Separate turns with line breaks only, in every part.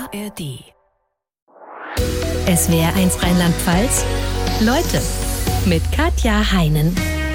ARD. SWR1 Rheinland-Pfalz. Leute mit Katja Heinen.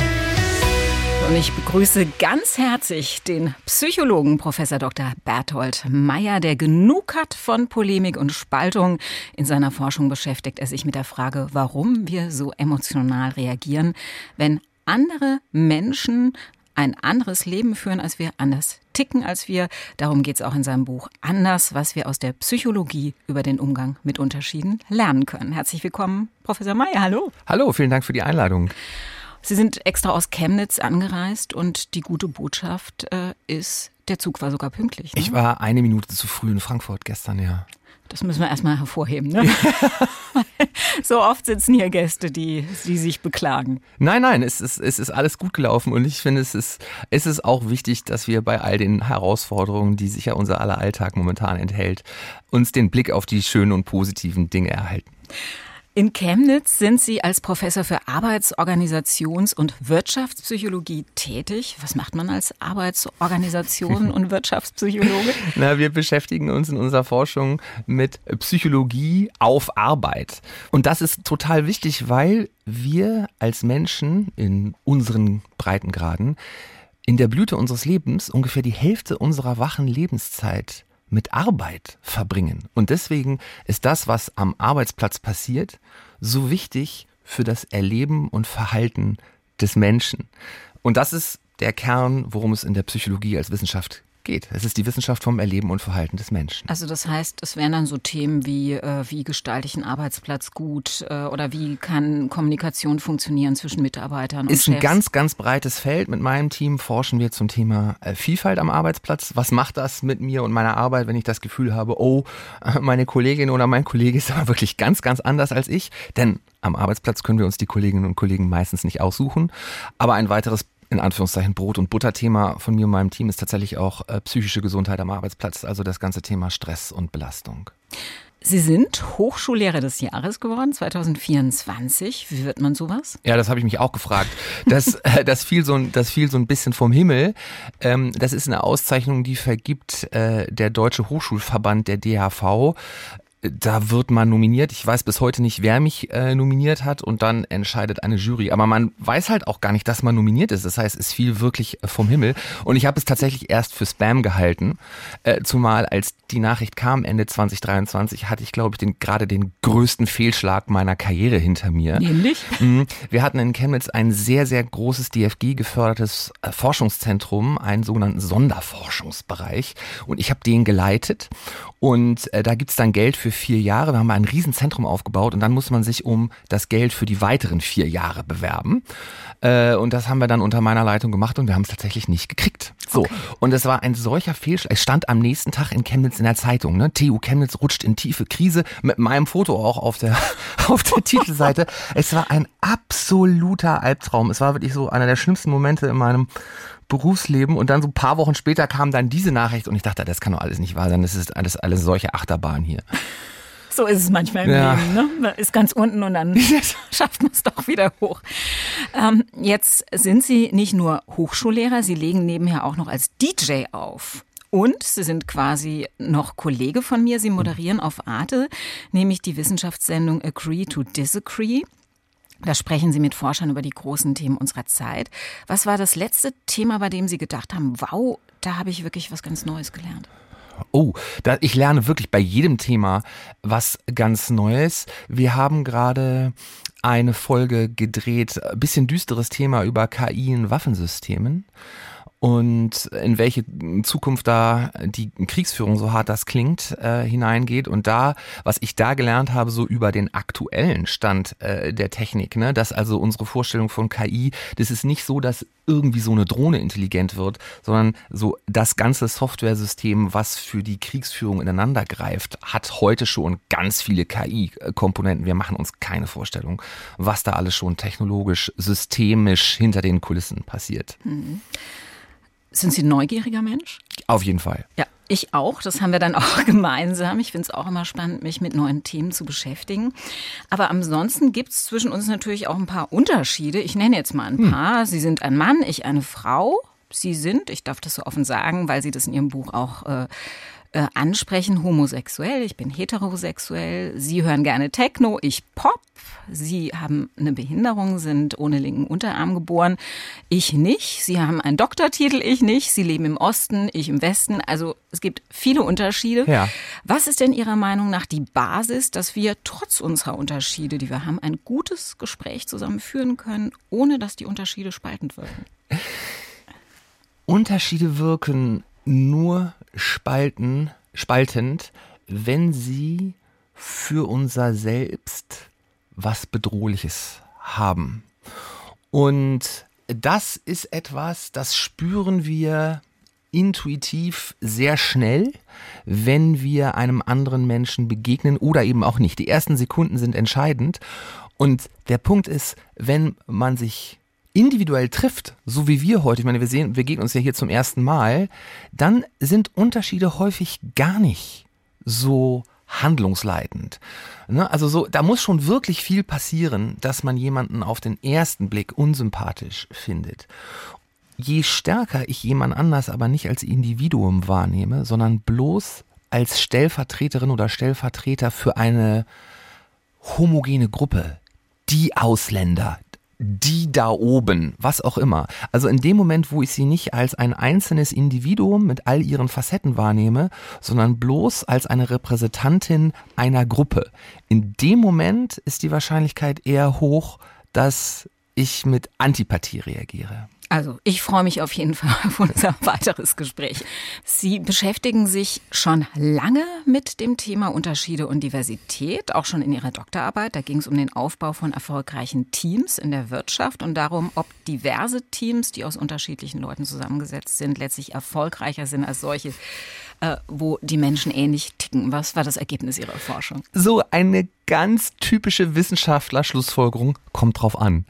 Und ich begrüße ganz herzlich den Psychologen Prof. Dr. Berthold Meyer, der genug hat von Polemik und Spaltung. In seiner Forschung beschäftigt er sich mit der Frage, warum wir so emotional reagieren, wenn andere Menschen ein anderes Leben führen als wir, anders ticken als wir. Darum geht es auch in seinem Buch Anders, was wir aus der Psychologie über den Umgang mit Unterschieden lernen können. Herzlich willkommen, Professor Meyer. Hallo.
Hallo, vielen Dank für die Einladung.
Sie sind extra aus Chemnitz angereist und die gute Botschaft ist, der Zug war sogar pünktlich. Ne?
Ich war 1 Minute zu früh in Frankfurt gestern, ja.
Das müssen wir erstmal hervorheben, ne? So oft sitzen hier Gäste, die sich beklagen.
Nein, es ist alles gut gelaufen und ich finde, es ist auch wichtig, dass wir bei all den Herausforderungen, die sich ja unser aller Alltag momentan enthält, uns den Blick auf die schönen und positiven Dinge erhalten.
In Chemnitz sind Sie als Professor für Arbeits-, Organisations- und Wirtschaftspsychologie tätig. Was macht man als Arbeits-, und Wirtschaftspsychologe?
Wir beschäftigen uns in unserer Forschung mit Psychologie auf Arbeit. Und das ist total wichtig, weil wir als Menschen in unseren Breitengraden in der Blüte unseres Lebens ungefähr die Hälfte unserer wachen Lebenszeit mit Arbeit verbringen. Und deswegen ist das, was am Arbeitsplatz passiert, so wichtig für das Erleben und Verhalten des Menschen. Und das ist der Kern, worum es in der Psychologie als Wissenschaft geht. Es ist die Wissenschaft vom Erleben und Verhalten des Menschen.
Also das heißt, es wären dann so Themen wie gestalte ich einen Arbeitsplatz gut oder wie kann Kommunikation funktionieren zwischen Mitarbeitern und
Chefs? Ist ein ganz, ganz breites Feld. Mit meinem Team forschen wir zum Thema Vielfalt am Arbeitsplatz. Was macht das mit mir und meiner Arbeit, wenn ich das Gefühl habe, meine Kollegin oder mein Kollege ist aber wirklich ganz, ganz anders als ich? Denn am Arbeitsplatz können wir uns die Kolleginnen und Kollegen meistens nicht aussuchen. Aber ein weiteres in Anführungszeichen Brot- und Butter-Thema von mir und meinem Team ist tatsächlich auch psychische Gesundheit am Arbeitsplatz, also das ganze Thema Stress und Belastung.
Sie sind Hochschullehrer des Jahres geworden, 2024. Wie wird man sowas?
Ja, das habe ich mich auch gefragt. Das fiel so ein bisschen vom Himmel. Das ist eine Auszeichnung, die vergibt der Deutsche Hochschulverband, der DHV. Da wird man nominiert. Ich weiß bis heute nicht, wer mich nominiert hat und dann entscheidet eine Jury. Aber man weiß halt auch gar nicht, dass man nominiert ist. Das heißt, es fiel wirklich vom Himmel. Und ich habe es tatsächlich erst für Spam gehalten. Zumal als die Nachricht kam, Ende 2023, hatte ich, glaube ich, gerade den größten Fehlschlag meiner Karriere hinter mir.
Nämlich?
Wir hatten in Chemnitz ein sehr, sehr großes DFG-gefördertes Forschungszentrum, einen sogenannten Sonderforschungsbereich. Und ich habe den geleitet. Und da gibt's dann Geld für 4 Jahre. Wir haben ein Riesenzentrum aufgebaut und dann muss man sich um das Geld für die weiteren 4 Jahre bewerben. Und das haben wir dann unter meiner Leitung gemacht und wir haben es tatsächlich nicht gekriegt. So. Okay. Und es war ein solcher Fehlschlag. Es stand am nächsten Tag in Chemnitz in der Zeitung, ne? TU Chemnitz rutscht in tiefe Krise, mit meinem Foto auch auf der Titelseite. Es war ein absoluter Albtraum. Es war wirklich so einer der schlimmsten Momente in meinem Berufsleben und dann so ein paar Wochen später kam dann diese Nachricht und ich dachte, das kann doch alles nicht wahr sein, das ist alles solche Achterbahn hier.
So ist es manchmal im Leben, ne? Man ist ganz unten und dann schafft man es doch wieder hoch. Jetzt sind Sie nicht nur Hochschullehrer, Sie legen nebenher auch noch als DJ auf. Und Sie sind quasi noch Kollege von mir, Sie moderieren auf Arte, nämlich die Wissenschaftssendung Agree to Disagree. Da sprechen Sie mit Forschern über die großen Themen unserer Zeit. Was war das letzte Thema, bei dem Sie gedacht haben, wow, da habe ich wirklich was ganz Neues gelernt?
Ich lerne wirklich bei jedem Thema was ganz Neues. Wir haben gerade eine Folge gedreht, ein bisschen düsteres Thema über KI in Waffensystemen. Und in welche Zukunft da die Kriegsführung, so hart das klingt, hineingeht. Und was ich da gelernt habe, so über den aktuellen Stand der Technik, ne, dass also unsere Vorstellung von KI, das ist nicht so, dass irgendwie so eine Drohne intelligent wird, sondern so das ganze Softwaresystem, was für die Kriegsführung ineinander greift, hat heute schon ganz viele KI-Komponenten. Wir machen uns keine Vorstellung, was da alles schon technologisch, systemisch hinter den Kulissen passiert.
Sind Sie ein neugieriger Mensch?
Auf jeden Fall.
Ja, ich auch. Das haben wir dann auch gemeinsam. Ich finde es auch immer spannend, mich mit neuen Themen zu beschäftigen. Aber ansonsten gibt es zwischen uns natürlich auch ein paar Unterschiede. Ich nenne jetzt mal ein paar. Sie sind ein Mann, ich eine Frau. Sie sind, ich darf das so offen sagen, weil Sie das in Ihrem Buch auch ansprechen, homosexuell, ich bin heterosexuell, Sie hören gerne Techno, ich Pop, Sie haben eine Behinderung, sind ohne linken Unterarm geboren, ich nicht, Sie haben einen Doktortitel, ich nicht, Sie leben im Osten, ich im Westen, also es gibt viele Unterschiede.
Ja.
Was ist denn Ihrer Meinung nach die Basis, dass wir trotz unserer Unterschiede, die wir haben, ein gutes Gespräch zusammen führen können, ohne dass die Unterschiede spaltend wirken?
Unterschiede wirken nur spaltend, wenn sie für unser Selbst was Bedrohliches haben. Und das ist etwas, das spüren wir intuitiv sehr schnell, wenn wir einem anderen Menschen begegnen oder eben auch nicht. Die ersten Sekunden sind entscheidend. Und der Punkt ist, wenn man sich individuell trifft, so wie wir heute, ich meine, wir begegnen uns ja hier zum ersten Mal, dann sind Unterschiede häufig gar nicht so handlungsleitend. Also da muss schon wirklich viel passieren, dass man jemanden auf den ersten Blick unsympathisch findet. Je stärker ich jemand anders aber nicht als Individuum wahrnehme, sondern bloß als Stellvertreterin oder Stellvertreter für eine homogene Gruppe, die Ausländer, die da oben, was auch immer. Also in dem Moment, wo ich sie nicht als ein einzelnes Individuum mit all ihren Facetten wahrnehme, sondern bloß als eine Repräsentantin einer Gruppe. In dem Moment ist die Wahrscheinlichkeit eher hoch, dass ich mit Antipathie reagiere.
Also ich freue mich auf jeden Fall auf unser weiteres Gespräch. Sie beschäftigen sich schon lange mit dem Thema Unterschiede und Diversität, auch schon in Ihrer Doktorarbeit. Da ging es um den Aufbau von erfolgreichen Teams in der Wirtschaft und darum, ob diverse Teams, die aus unterschiedlichen Leuten zusammengesetzt sind, letztlich erfolgreicher sind als solche, wo die Menschen ähnlich ticken. Was war das Ergebnis Ihrer Forschung?
So eine ganz typische Wissenschaftler-Schlussfolgerung, kommt drauf an.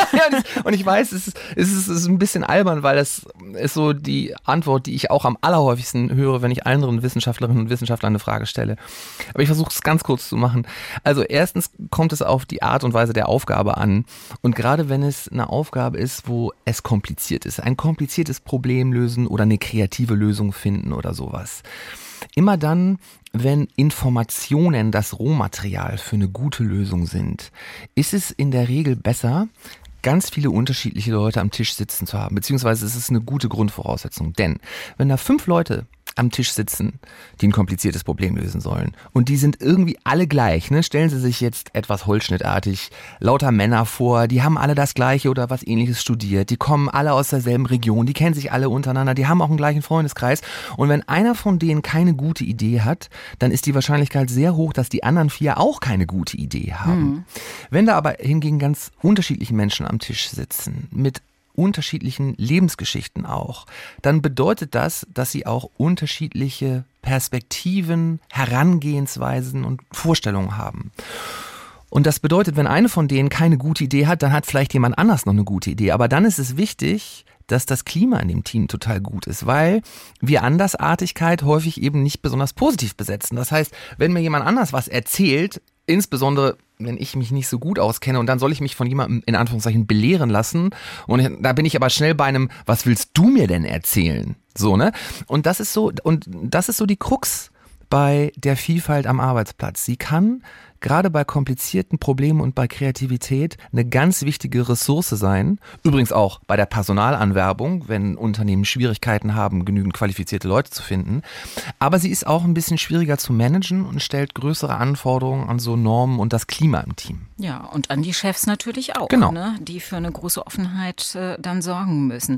Und ich weiß, es ist ein bisschen albern, weil das ist so die Antwort, die ich auch am allerhäufigsten höre, wenn ich anderen Wissenschaftlerinnen und Wissenschaftlern eine Frage stelle. Aber ich versuche es ganz kurz zu machen. Also erstens kommt es auf die Art und Weise der Aufgabe an. Und gerade wenn es eine Aufgabe ist, wo es kompliziert ist, ein kompliziertes Problem lösen oder eine kreative Lösung finden oder sowas. Immer dann, wenn Informationen das Rohmaterial für eine gute Lösung sind, ist es in der Regel besser, ganz viele unterschiedliche Leute am Tisch sitzen zu haben, beziehungsweise es ist eine gute Grundvoraussetzung. Denn wenn da 5 Leute am Tisch sitzen, die ein kompliziertes Problem lösen sollen und die sind irgendwie alle gleich, ne? Stellen Sie sich jetzt etwas holzschnittartig lauter Männer vor, die haben alle das Gleiche oder was Ähnliches studiert, die kommen alle aus derselben Region, die kennen sich alle untereinander, die haben auch einen gleichen Freundeskreis und wenn einer von denen keine gute Idee hat, dann ist die Wahrscheinlichkeit sehr hoch, dass die anderen 4 auch keine gute Idee haben. Wenn da aber hingegen ganz unterschiedliche Menschen am Tisch sitzen, mit unterschiedlichen Lebensgeschichten auch, dann bedeutet das, dass sie auch unterschiedliche Perspektiven, Herangehensweisen und Vorstellungen haben. Und das bedeutet, wenn eine von denen keine gute Idee hat, dann hat vielleicht jemand anders noch eine gute Idee. Aber dann ist es wichtig, dass das Klima in dem Team total gut ist, weil wir Andersartigkeit häufig eben nicht besonders positiv besetzen. Das heißt, wenn mir jemand anders was erzählt, insbesondere wenn ich mich nicht so gut auskenne und dann soll ich mich von jemandem in Anführungszeichen belehren lassen und da bin ich aber schnell bei einem, was willst du mir denn erzählen? So, ne? Und das ist so die Krux bei der Vielfalt am Arbeitsplatz. Sie kann gerade bei komplizierten Problemen und bei Kreativität eine ganz wichtige Ressource sein. Übrigens auch bei der Personalanwerbung, wenn Unternehmen Schwierigkeiten haben, genügend qualifizierte Leute zu finden. Aber sie ist auch ein bisschen schwieriger zu managen und stellt größere Anforderungen an so Normen und das Klima im Team.
Ja, und an die Chefs natürlich auch,
genau,
ne, die für eine große Offenheit dann sorgen müssen.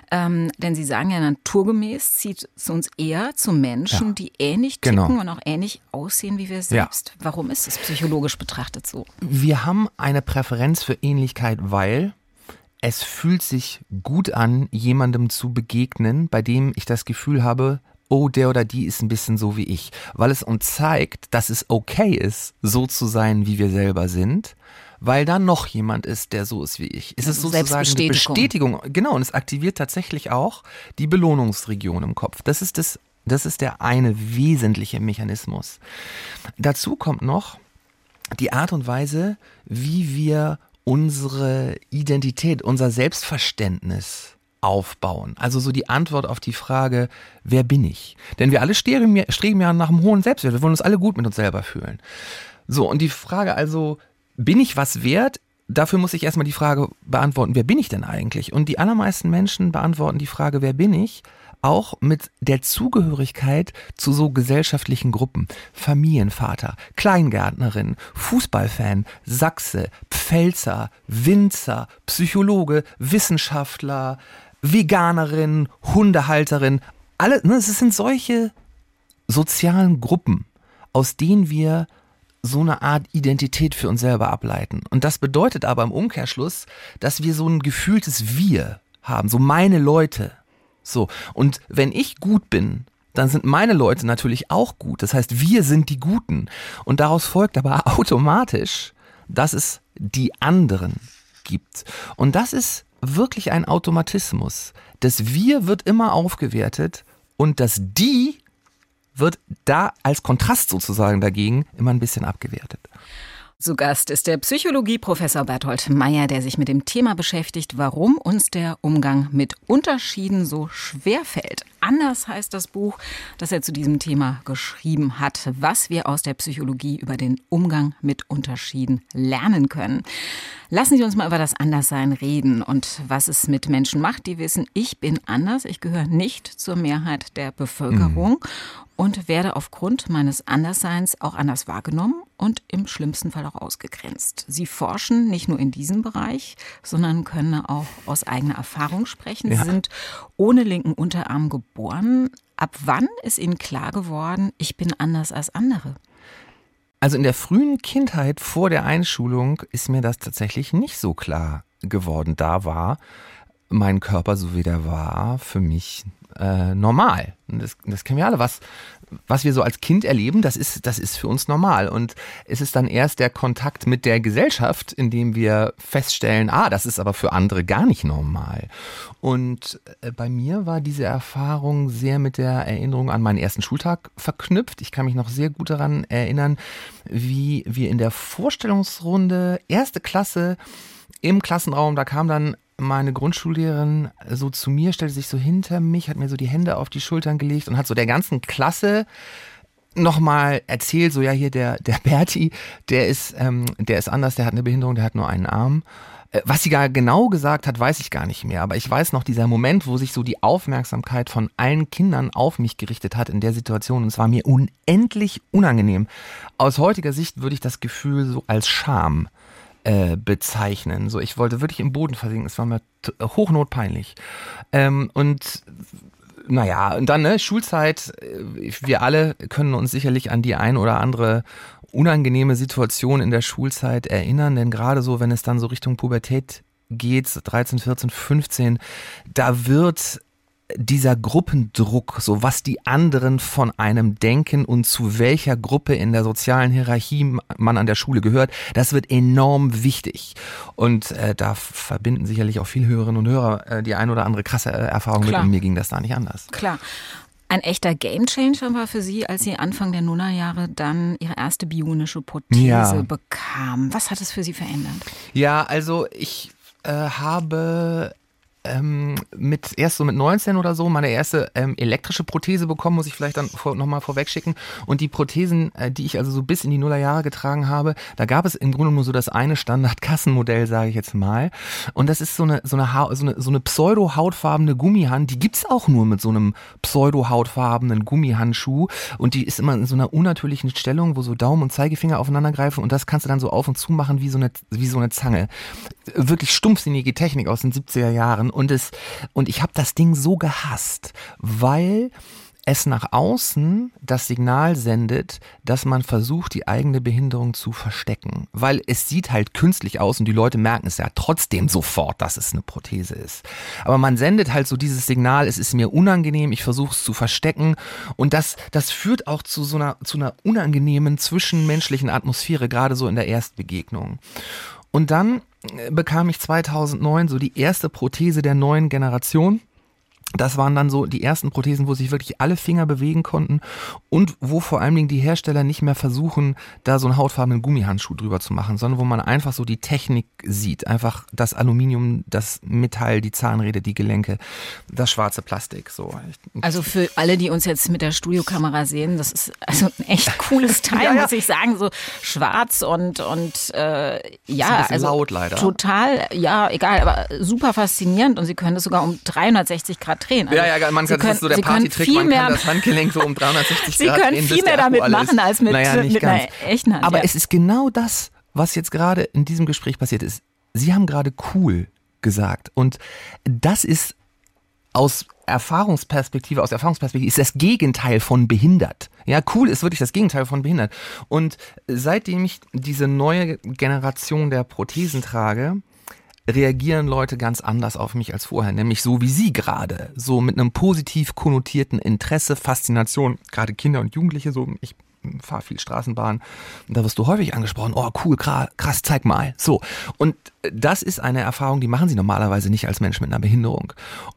Denn Sie sagen ja, naturgemäß zieht es uns eher zu Menschen, die ähnlich ticken und auch ähnlich aussehen wie wir selbst. Ja. Warum ist es psychologisch betrachtet so?
Wir haben eine Präferenz für Ähnlichkeit, weil es fühlt sich gut an, jemandem zu begegnen, bei dem ich das Gefühl habe, oh, der oder die ist ein bisschen so wie ich. Weil es uns zeigt, dass es okay ist, so zu sein, wie wir selber sind, weil da noch jemand ist, der so ist wie ich. Es ist sozusagen eine Bestätigung. Genau, und es aktiviert tatsächlich auch die Belohnungsregion im Kopf. Das ist der eine wesentliche Mechanismus. Dazu kommt noch die Art und Weise, wie wir unsere Identität, unser Selbstverständnis aufbauen. Also so die Antwort auf die Frage, wer bin ich? Denn wir alle streben ja nach einem hohen Selbstwert. Wir wollen uns alle gut mit uns selber fühlen. So, und die Frage also, bin ich was wert? Dafür muss ich erstmal die Frage beantworten, wer bin ich denn eigentlich? Und die allermeisten Menschen beantworten die Frage, wer bin ich? Auch mit der Zugehörigkeit zu so gesellschaftlichen Gruppen. Familienvater, Kleingärtnerin, Fußballfan, Sachse, Pfälzer, Winzer, Psychologe, Wissenschaftler, Veganerin, Hundehalterin. Alle, es sind solche sozialen Gruppen, aus denen wir so eine Art Identität für uns selber ableiten. Und das bedeutet aber im Umkehrschluss, dass wir so ein gefühltes Wir haben, so meine Leute. So, und wenn ich gut bin, dann sind meine Leute natürlich auch gut. Das heißt, wir sind die Guten. Und daraus folgt aber automatisch, dass es die anderen gibt. Und das ist wirklich ein Automatismus. Das Wir wird immer aufgewertet und das Die wird da als Kontrast sozusagen dagegen immer ein bisschen abgewertet.
Zu Gast ist der Psychologie-Professor Berthold Meyer, der sich mit dem Thema beschäftigt, warum uns der Umgang mit Unterschieden so schwer fällt. Anders heißt das Buch, das er zu diesem Thema geschrieben hat, was wir aus der Psychologie über den Umgang mit Unterschieden lernen können. Lassen Sie uns mal über das Anderssein reden und was es mit Menschen macht, die wissen, ich bin anders, ich gehöre nicht zur Mehrheit der Bevölkerung und werde aufgrund meines Andersseins auch anders wahrgenommen und im schlimmsten Fall auch ausgegrenzt. Sie forschen nicht nur in diesem Bereich, sondern können auch aus eigener Erfahrung sprechen. Sie sind ohne linken Unterarm geboren. Ab wann ist Ihnen klar geworden, ich bin anders als andere?
Also in der frühen Kindheit vor der Einschulung ist mir das tatsächlich nicht so klar geworden. Da war mein Körper, so wie der war, für mich normal. Das kennen wir alle. Was wir so als Kind erleben, das ist für uns normal. Und es ist dann erst der Kontakt mit der Gesellschaft, in dem wir feststellen, das ist aber für andere gar nicht normal. Und bei mir war diese Erfahrung sehr mit der Erinnerung an meinen ersten Schultag verknüpft. Ich kann mich noch sehr gut daran erinnern, wie wir in der Vorstellungsrunde, 1. Klasse, im Klassenraum, da kam dann meine Grundschullehrerin so zu mir, stellte sich so hinter mich, hat mir so die Hände auf die Schultern gelegt und hat so der ganzen Klasse nochmal erzählt, so ja hier der Berti, der ist anders, der hat eine Behinderung, der hat nur einen Arm. Was sie gar genau gesagt hat, weiß ich gar nicht mehr, aber ich weiß noch dieser Moment, wo sich so die Aufmerksamkeit von allen Kindern auf mich gerichtet hat in der Situation und es war mir unendlich unangenehm. Aus heutiger Sicht würde ich das Gefühl so als Scham bezeichnen. So, ich wollte wirklich im Boden versinken. Es war mir hochnotpeinlich. Und dann Schulzeit. Wir alle können uns sicherlich an die ein oder andere unangenehme Situation in der Schulzeit erinnern, denn gerade so, wenn es dann so Richtung Pubertät geht, 13, 14, 15, da wird dieser Gruppendruck, so was die anderen von einem denken und zu welcher Gruppe in der sozialen Hierarchie man an der Schule gehört, das wird enorm wichtig. Und da verbinden sicherlich auch viele Hörerinnen und Hörer die ein oder andere krasse Erfahrung mit und mir ging das da nicht anders.
Klar. Ein echter Gamechanger war für Sie, als Sie Anfang der Nullerjahre dann Ihre erste bionische Prothese bekamen. Was hat es für Sie verändert? Ja,
also ich habe erst so mit 19 oder so meine erste elektrische Prothese bekommen, muss ich vielleicht dann nochmal vorweg schicken. Und die Prothesen, die ich also so bis in die Nullerjahre getragen habe, da gab es im Grunde nur so das eine Standard-Kassenmodell, sage ich jetzt mal. Und das ist so eine pseudo-hautfarbene Gummihand, die gibt's auch nur mit so einem pseudo-hautfarbenen Gummihandschuh. Und die ist immer in so einer unnatürlichen Stellung, wo so Daumen und Zeigefinger aufeinander greifen und das kannst du dann so auf und zu machen wie so eine Zange. Wirklich stumpfsinnige Technik aus den 70er Jahren. Und ich habe das Ding so gehasst, weil es nach außen das Signal sendet, dass man versucht, die eigene Behinderung zu verstecken. Weil es sieht halt künstlich aus und die Leute merken es ja trotzdem sofort, dass es eine Prothese ist. Aber man sendet halt so dieses Signal, es ist mir unangenehm, ich versuche es zu verstecken. Und das führt auch zu einer unangenehmen zwischenmenschlichen Atmosphäre, gerade so in der Erstbegegnung. Und dann bekam ich 2009 so die erste Prothese der neuen Generation. Das waren dann so die ersten Prothesen, wo sich wirklich alle Finger bewegen konnten und wo vor allen Dingen die Hersteller nicht mehr versuchen, da so einen hautfarbenen Gummihandschuh drüber zu machen, sondern wo man einfach so die Technik sieht. Einfach das Aluminium, das Metall, die Zahnräder, die Gelenke, das schwarze Plastik. So.
Also für alle, die uns jetzt mit der Studiokamera sehen, das ist also ein echt cooles Teil, muss ich sagen. So schwarz und
ist ein bisschen laut leider.
Total, ja, egal, aber super faszinierend und Sie können das sogar um 360 Grad drehen. Also
man kann, das ist so der Partytrick, man kann das Handgelenk so um 360 Grad drehen.
Sie können viel mehr damit machen als mit einer echten Hand.
Aber es ist genau das, was jetzt gerade in diesem Gespräch passiert ist. Sie haben gerade cool gesagt und das ist aus Erfahrungsperspektive ist das Gegenteil von behindert. Ja, cool ist wirklich das Gegenteil von behindert. Und seitdem ich diese neue Generation der Prothesen trage, reagieren Leute ganz anders auf mich als vorher, nämlich so wie Sie gerade, so mit einem positiv konnotierten Interesse, Faszination, gerade Kinder und Jugendliche, so ich fahre viel Straßenbahn und da wirst du häufig angesprochen, oh cool, krass, zeig mal, so. Und das ist eine Erfahrung, die machen Sie normalerweise nicht als Mensch mit einer Behinderung.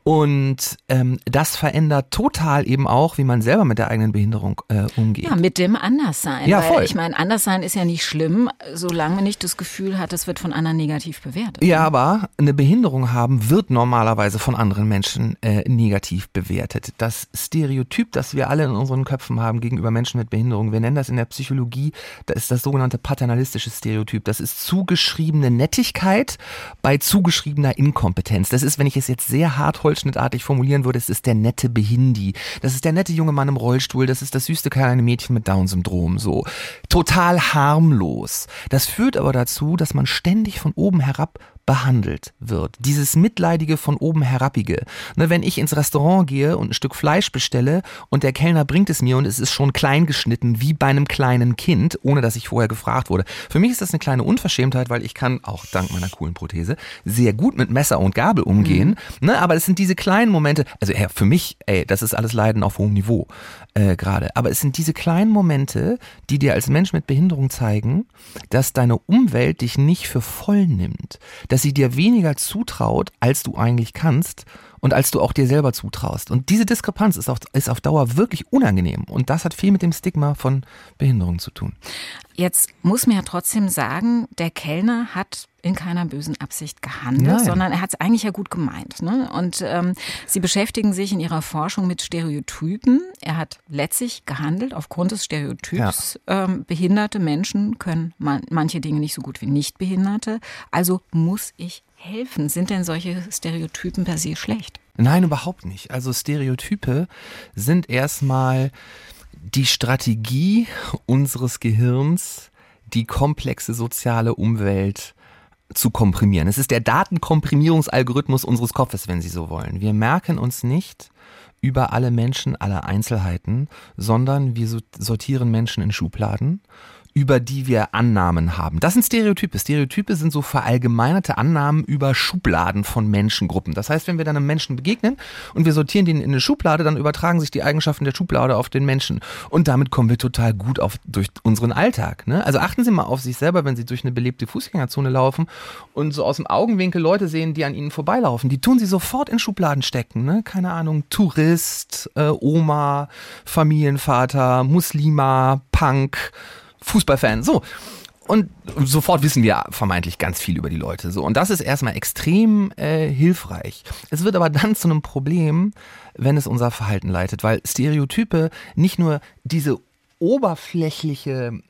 Und das verändert total eben auch, wie man selber mit der eigenen Behinderung umgeht.
Ja, mit dem Anderssein.
Ja,
weil
voll.
Ich meine, Anderssein ist ja nicht schlimm, solange man nicht das Gefühl hat, es wird von anderen negativ bewertet.
Ja, aber eine Behinderung haben wird normalerweise von anderen Menschen negativ bewertet. Das Stereotyp, das wir alle in unseren Köpfen haben gegenüber Menschen mit Behinderung, wir nennen das in der Psychologie, das ist das sogenannte paternalistische Stereotyp. Das ist zugeschriebene Nettigkeit bei zugeschriebener Inkompetenz. Das ist, wenn ich es jetzt sehr hart holzschnittartig formulieren würde, es ist der nette Behindi. Das ist der nette junge Mann im Rollstuhl. Das ist das süße kleine Mädchen mit Down-Syndrom. So total harmlos. Das führt aber dazu, dass man ständig von oben herab behandelt wird. Dieses mitleidige von oben herabige. Ne, wenn ich ins Restaurant gehe und ein Stück Fleisch bestelle und der Kellner bringt es mir und es ist schon klein geschnitten, wie bei einem kleinen Kind, ohne dass ich vorher gefragt wurde. Für mich ist das eine kleine Unverschämtheit, weil ich kann, auch dank meiner coolen Prothese, sehr gut mit Messer und Gabel umgehen. Ne, aber es sind diese kleinen Momente, also für mich, das ist alles Leiden auf hohem Niveau gerade. Aber es sind diese kleinen Momente, die dir als Mensch mit Behinderung zeigen, dass deine Umwelt dich nicht für voll nimmt, dass sie dir weniger zutraut, als du eigentlich kannst und als du auch dir selber zutraust. Und diese Diskrepanz ist auf Dauer wirklich unangenehm. Und das hat viel mit dem Stigma von Behinderung zu tun.
Jetzt muss man ja trotzdem sagen, der Kellner hat in keiner bösen Absicht gehandelt, sondern er hat es eigentlich ja gut gemeint. Ne? Und Sie beschäftigen sich in Ihrer Forschung mit Stereotypen. Er hat letztlich gehandelt aufgrund des Stereotyps. Ja. Behinderte Menschen können manche Dinge nicht so gut wie Nichtbehinderte. Also muss ich helfen. Sind denn solche Stereotypen per se schlecht?
Nein, überhaupt nicht. Also Stereotype sind erstmal die Strategie unseres Gehirns, die komplexe soziale Umwelt zu komprimieren. Es ist der Datenkomprimierungsalgorithmus unseres Kopfes, wenn Sie so wollen. Wir merken uns nicht über alle Menschen, alle Einzelheiten, sondern wir sortieren Menschen in Schubladen, über die wir Annahmen haben. Das sind Stereotype. Stereotype sind so verallgemeinerte Annahmen über Schubladen von Menschengruppen. Das heißt, wenn wir dann einem Menschen begegnen und wir sortieren den in eine Schublade, dann übertragen sich die Eigenschaften der Schublade auf den Menschen. Und damit kommen wir total gut durch unseren Alltag. Ne? Also achten Sie mal auf sich selber, wenn Sie durch eine belebte Fußgängerzone laufen und so aus dem Augenwinkel Leute sehen, die an Ihnen vorbeilaufen. Die tun Sie sofort in Schubladen stecken. Ne? Keine Ahnung, Tourist, Oma, Familienvater, Muslima, Punk, Fußballfan, so. Und sofort wissen wir vermeintlich ganz viel über die Leute. So. Und das ist erstmal extrem hilfreich. Es wird aber dann zu einem Problem, wenn es unser Verhalten leitet, weil Stereotype nicht nur diesen oberflächlichen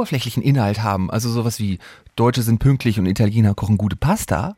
Inhalt haben, also sowas wie Deutsche sind pünktlich und Italiener kochen gute Pasta,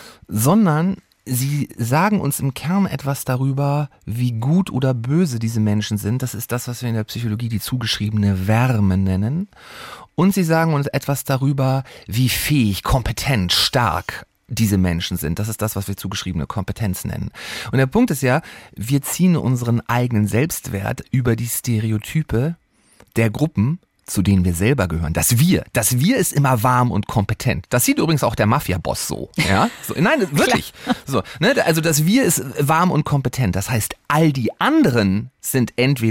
sondern sie sagen uns im Kern etwas darüber, wie gut oder böse diese Menschen sind. Das ist das, was wir in der Psychologie die zugeschriebene Wärme nennen. Und sie sagen uns etwas darüber, wie fähig, kompetent, stark diese Menschen sind. Das ist das, was wir zugeschriebene Kompetenz nennen. Und der Punkt ist ja, wir ziehen unseren eigenen Selbstwert über die Stereotype der Gruppen, zu denen wir selber gehören. Das Wir ist immer warm und kompetent. Das sieht übrigens auch der Mafia-Boss so. Ja? So, nein, wirklich. So, ne? Also das Wir ist warm und kompetent. Das heißt, all die anderen sind entweder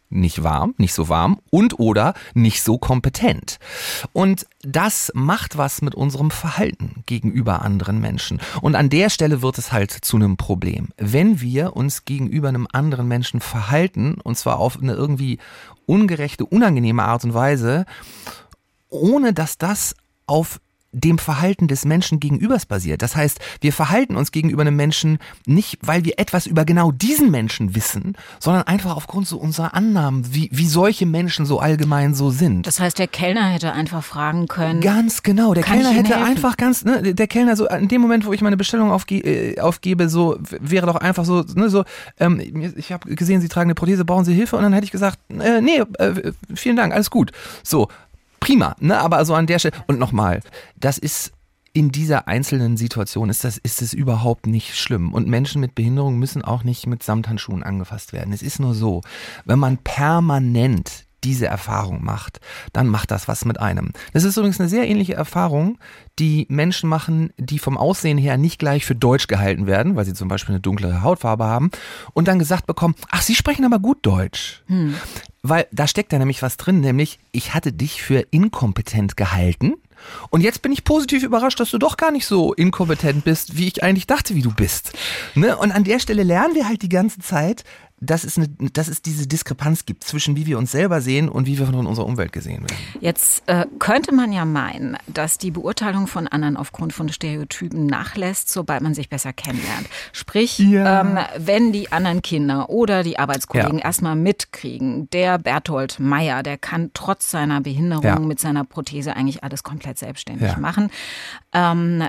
nicht warm, nicht so warm und oder nicht so kompetent. Und das macht was mit unserem Verhalten gegenüber anderen Menschen. Und an der Stelle wird es halt zu einem Problem. Wenn wir uns gegenüber einem anderen Menschen verhalten, und zwar auf eine irgendwie ungerechte, unangenehme Art und Weise, ohne dass das auf dem Verhalten des Menschen gegenübers basiert. Das heißt, wir verhalten uns gegenüber einem Menschen nicht, weil wir etwas über genau diesen Menschen wissen, sondern einfach aufgrund so unserer Annahmen, wie solche Menschen so allgemein so sind.
Das heißt, der Kellner hätte einfach fragen können.
Ganz genau, der Kellner hätte einfach der Kellner so in dem Moment, wo ich meine Bestellung aufgebe, so wäre doch einfach so, ich habe gesehen, Sie tragen eine Prothese, brauchen Sie Hilfe? Und dann hätte ich gesagt, vielen Dank, alles gut. So. Prima, aber also an der Stelle, und nochmal, das ist in dieser einzelnen Situation, ist es überhaupt nicht schlimm. Und Menschen mit Behinderung müssen auch nicht mit Samthandschuhen angefasst werden. Es ist nur so, wenn man permanent diese Erfahrung macht, dann macht das was mit einem. Das ist übrigens eine sehr ähnliche Erfahrung, die Menschen machen, die vom Aussehen her nicht gleich für deutsch gehalten werden, weil sie zum Beispiel eine dunkle Hautfarbe haben und dann gesagt bekommen, ach, Sie sprechen aber gut Deutsch. Weil da steckt ja nämlich was drin, nämlich ich hatte dich für inkompetent gehalten und jetzt bin ich positiv überrascht, dass du doch gar nicht so inkompetent bist, wie ich eigentlich dachte, wie du bist. Ne? Und an der Stelle lernen wir halt die ganze Zeit, dass es diese Diskrepanz gibt zwischen wie wir uns selber sehen und wie wir von unserer Umwelt gesehen werden.
Jetzt könnte man ja meinen, dass die Beurteilung von anderen aufgrund von Stereotypen nachlässt, sobald man sich besser kennenlernt. Sprich, wenn die anderen Kinder oder die Arbeitskollegen erstmal mitkriegen, der Berthold Meyer, der kann trotz seiner Behinderung mit seiner Prothese eigentlich alles komplett selbstständig machen, dann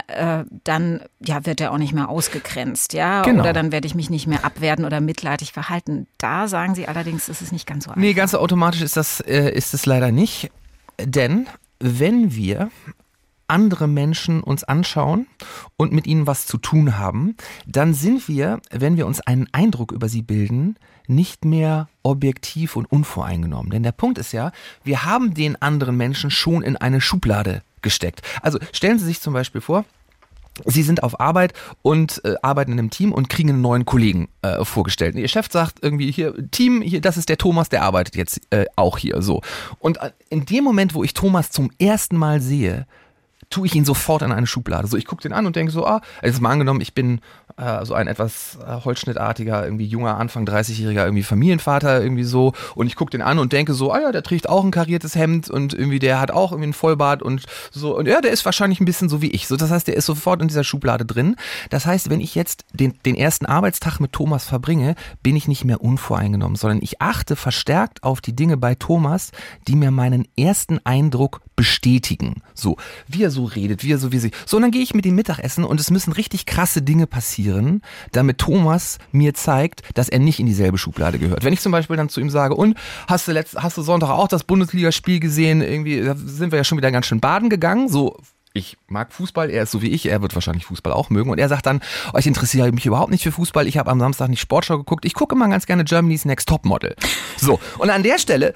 wird er auch nicht mehr ausgegrenzt,
Genau.
Oder dann werde ich mich nicht mehr abwerten oder mitleidig verhalten. Da sagen Sie allerdings, ist es nicht ganz so einfach.
Nee, ganz so automatisch ist es leider nicht. Denn wenn wir andere Menschen uns anschauen und mit ihnen was zu tun haben, dann sind wir, wenn wir uns einen Eindruck über sie bilden, nicht mehr objektiv und unvoreingenommen. Denn der Punkt ist ja, wir haben den anderen Menschen schon in eine Schublade gesteckt. Also stellen Sie sich zum Beispiel vor, Sie sind auf Arbeit und arbeiten in einem Team und kriegen einen neuen Kollegen vorgestellt. Ihr Chef sagt irgendwie, hier, Team, hier, das ist der Thomas, der arbeitet jetzt auch hier, so. Und in dem Moment, wo ich Thomas zum ersten Mal sehe, tue ich ihn sofort in eine Schublade. So, ich gucke den an und denke so, jetzt mal angenommen, ich bin so ein etwas holzschnittartiger, irgendwie junger, Anfang 30-jähriger irgendwie Familienvater irgendwie so, und ich gucke den an und denke so, der trägt auch ein kariertes Hemd und irgendwie der hat auch irgendwie einen Vollbart und so, und der ist wahrscheinlich ein bisschen so wie ich. So, das heißt, der ist sofort in dieser Schublade drin. Das heißt, wenn ich jetzt den ersten Arbeitstag mit Thomas verbringe, bin ich nicht mehr unvoreingenommen, sondern ich achte verstärkt auf die Dinge bei Thomas, die mir meinen ersten Eindruck bestätigen. So, wie er so redet, wie sie. So, und dann gehe ich mit ihm Mittagessen und es müssen richtig krasse Dinge passieren, damit Thomas mir zeigt, dass er nicht in dieselbe Schublade gehört. Wenn ich zum Beispiel dann zu ihm sage, und hast du Sonntag auch das Bundesligaspiel gesehen? Irgendwie sind wir ja schon wieder ganz schön baden gegangen. So, ich mag Fußball, er ist so wie ich, er wird wahrscheinlich Fußball auch mögen. Und er sagt dann, ich interessiere mich überhaupt nicht für Fußball, ich habe am Samstag nicht Sportschau geguckt, ich gucke immer ganz gerne Germany's Next Topmodel. So, und an der Stelle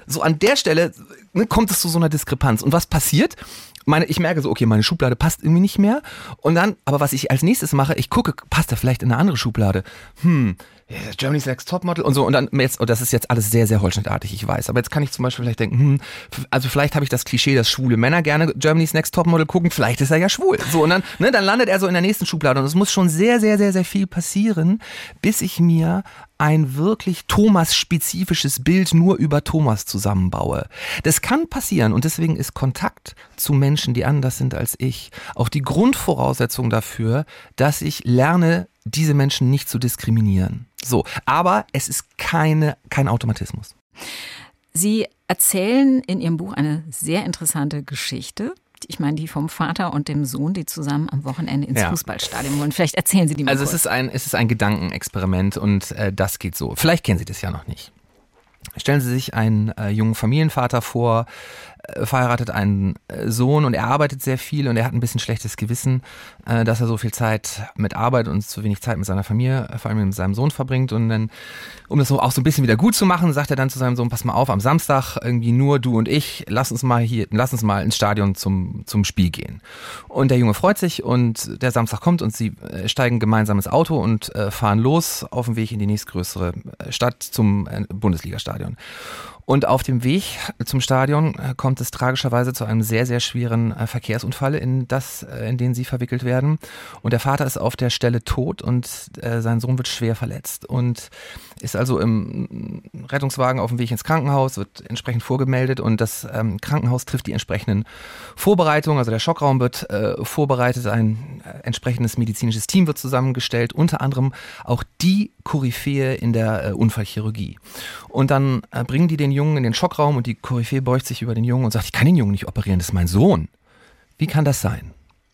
kommt es zu so einer Diskrepanz. Und was passiert? Ich merke so, okay, meine Schublade passt irgendwie nicht mehr. Und dann, aber was ich als nächstes mache, ich gucke, passt er vielleicht in eine andere Schublade? Germany's Next Topmodel und so. Und dann das ist jetzt alles sehr, sehr holzschnittartig, ich weiß. Aber jetzt kann ich zum Beispiel vielleicht denken, also vielleicht habe ich das Klischee, dass schwule Männer gerne Germany's Next Topmodel gucken, vielleicht ist er ja schwul. So, und dann landet er so in der nächsten Schublade. Und es muss schon sehr, sehr, sehr, sehr viel passieren, bis ich mir ein wirklich Thomas-spezifisches Bild nur über Thomas zusammenbaue. Das kann passieren und deswegen ist Kontakt zu Menschen, die anders sind als ich, auch die Grundvoraussetzung dafür, dass ich lerne, diese Menschen nicht zu diskriminieren. So, aber es ist kein Automatismus.
Sie erzählen in Ihrem Buch eine sehr interessante Geschichte. Ich meine, die vom Vater und dem Sohn, die zusammen am Wochenende ins Fußballstadion wollen. Vielleicht erzählen Sie die mal kurz.
Es ist ein Gedankenexperiment und das geht so. Vielleicht kennen Sie das ja noch nicht. Stellen Sie sich einen jungen Familienvater vor, verheiratet einen Sohn und er arbeitet sehr viel und er hat ein bisschen schlechtes Gewissen, dass er so viel Zeit mit Arbeit und zu wenig Zeit mit seiner Familie, vor allem mit seinem Sohn verbringt. Und dann, um das auch so ein bisschen wieder gut zu machen, sagt er dann zu seinem Sohn, pass mal auf, am Samstag irgendwie nur du und ich, lass uns mal ins Stadion zum Spiel gehen. Und der Junge freut sich und der Samstag kommt und sie steigen gemeinsam ins Auto und fahren los auf dem Weg in die nächstgrößere Stadt zum Bundesligastadion. Und auf dem Weg zum Stadion kommt es tragischerweise zu einem sehr, sehr schweren Verkehrsunfall, in den sie verwickelt werden. Und der Vater ist auf der Stelle tot und sein Sohn wird schwer verletzt und ist also im Rettungswagen auf dem Weg ins Krankenhaus, wird entsprechend vorgemeldet und das Krankenhaus trifft die entsprechenden Vorbereitungen. Also der Schockraum wird vorbereitet, ein entsprechendes medizinisches Team wird zusammengestellt, unter anderem auch die Koryphäe in der Unfallchirurgie. Und dann bringen die den Jungen in den Schockraum und die Koryphäe beugt sich über den Jungen und sagt, ich kann den Jungen nicht operieren, das ist mein Sohn. Wie kann das sein?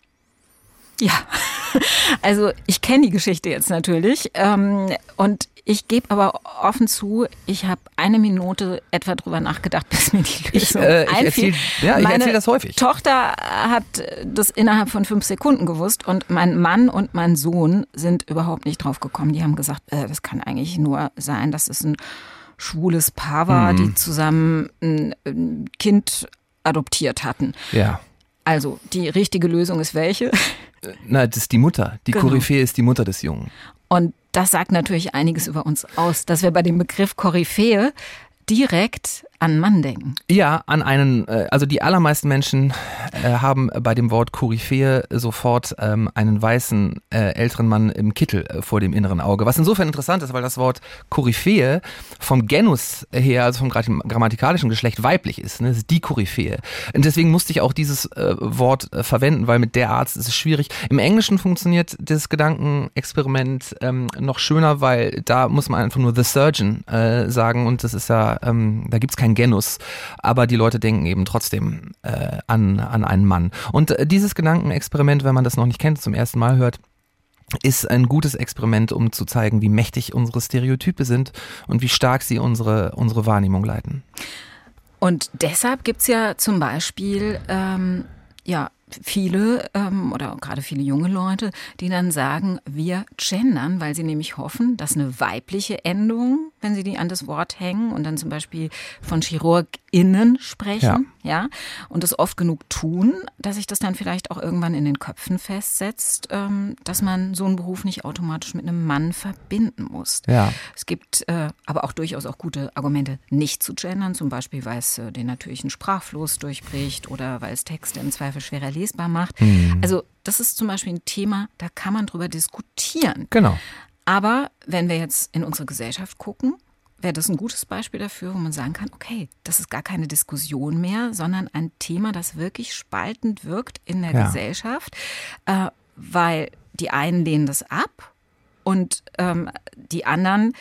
Ja, also ich kenne die Geschichte jetzt natürlich und ich gebe aber offen zu, ich habe 1 Minute etwa drüber nachgedacht, bis mir die Lösung einfiel.
Ich erzähle das häufig.
Meine Tochter hat das innerhalb von 5 Sekunden gewusst und mein Mann und mein Sohn sind überhaupt nicht drauf gekommen. Die haben gesagt, das kann eigentlich nur sein, dass es ein schwules Paar war, die zusammen ein Kind adoptiert hatten.
Ja.
Also die richtige Lösung ist welche?
Na, das ist die Mutter. Die Koryphäe ist die Mutter des Jungen.
Und das sagt natürlich einiges über uns aus, dass wir bei dem Begriff Koryphäe direkt an Mann denken.
Ja, an einen, also die allermeisten Menschen haben bei dem Wort Koryphäe sofort einen weißen älteren Mann im Kittel vor dem inneren Auge. Was insofern interessant ist, weil das Wort Koryphäe vom Genus her, also vom grammatikalischen Geschlecht weiblich ist. Ne? Das ist die Koryphäe. Und deswegen musste ich auch dieses Wort verwenden, weil mit der Art ist es schwierig. Im Englischen funktioniert das Gedankenexperiment noch schöner, weil da muss man einfach nur the surgeon sagen und das ist ja, da gibt's kein Genus, aber die Leute denken eben trotzdem an einen Mann. Und dieses Gedankenexperiment, wenn man das noch nicht kennt, zum ersten Mal hört, ist ein gutes Experiment, um zu zeigen, wie mächtig unsere Stereotype sind und wie stark sie unsere Wahrnehmung leiten.
Und deshalb gibt's ja zum Beispiel viele oder gerade viele junge Leute, die dann sagen, wir gendern, weil sie nämlich hoffen, dass eine weibliche Endung, wenn sie die an das Wort hängen und dann zum Beispiel von ChirurgInnen sprechen, ja, und das oft genug tun, dass sich das dann vielleicht auch irgendwann in den Köpfen festsetzt, dass man so einen Beruf nicht automatisch mit einem Mann verbinden muss.
Ja.
Es gibt aber auch durchaus auch gute Argumente, nicht zu gendern, zum Beispiel, weil es den natürlichen Sprachfluss durchbricht oder weil es Texte im Zweifel schwerer lesbar macht. Also das ist zum Beispiel ein Thema, da kann man drüber diskutieren.
Genau.
Aber wenn wir jetzt in unsere Gesellschaft gucken, wäre das ein gutes Beispiel dafür, wo man sagen kann, okay, das ist gar keine Diskussion mehr, sondern ein Thema, das wirklich spaltend wirkt in der Gesellschaft, weil die einen lehnen das ab und die anderen